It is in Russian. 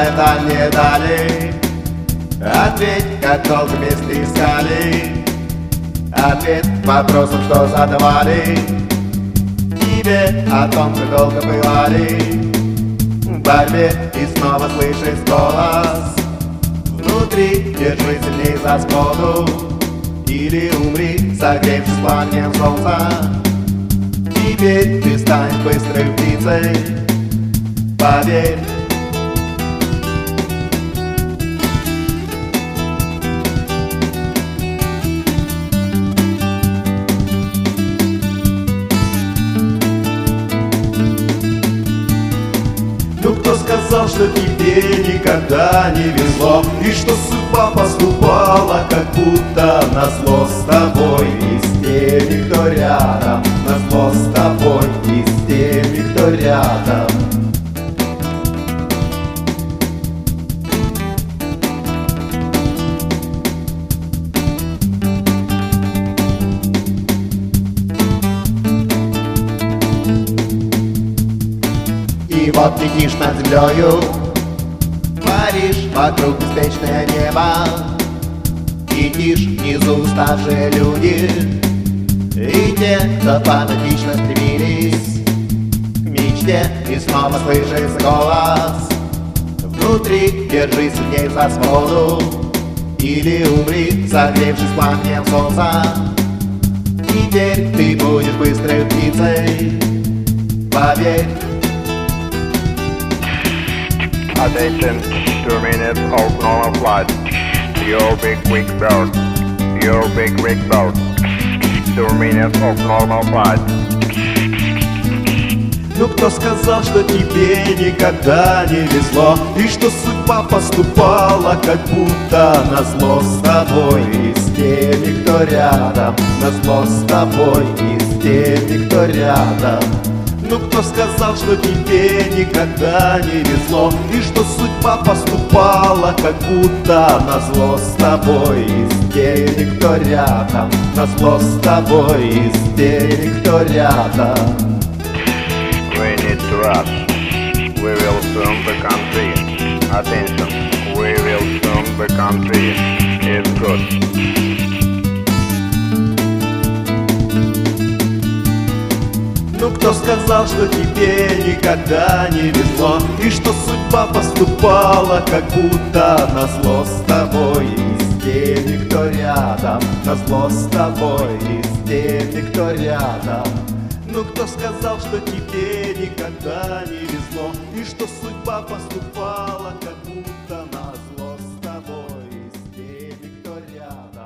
Уезжая в дальние дали, ответь, как долго вместе искали, ответ вопросом, что задавали тебе о том, как долго бывали в борьбе, и снова слышишь голос внутри. Держи сильней за своду или умри, согревшись пламенем солнца. Теперь ты станешь быстрой птицей, поверь. Ну кто сказал, что тебе никогда не везло, и что судьба поступала, как будто назло с тобой и с теми, кто рядом, назло с тобой и с теми, кто рядом. И вот летишь над землею, паришь вокруг беспечное небо, и тишь внизу уставшие люди, и те, кто фанатично стремились к мечте, и снова слышится голос внутри. Держи сильней за свободу или умри, согревшись пламенем солнца. Теперь ты будешь быстрой птицей, поверь. Attention, 2 minutes of normal flight. Your big quick bird. Your big quick bird. 2 minutes of normal flight. Ну кто сказал, что тебе никогда не везло, и что судьба поступала, как будто назло с тобой и с теми, кто рядом, назло с тобой и с теми, кто рядом. Ну кто сказал, что тебе никогда не везло, и что судьба поступала, как будто назло с тобой и с теми, кто рядом, назло с тобой и с теми, кто рядом. We need to rush. We will soon the country. Attention, we will soon the country. It's good. Ну кто сказал, что тебе никогда не везло, и что судьба поступала, как будто назло с тобой и с теми, кто рядом, назло с тобой и с теми, кто рядом. Ну кто сказал, что тебе никогда не везло, и что судьба поступала, как будто назло с тобой и с теми, кто рядом.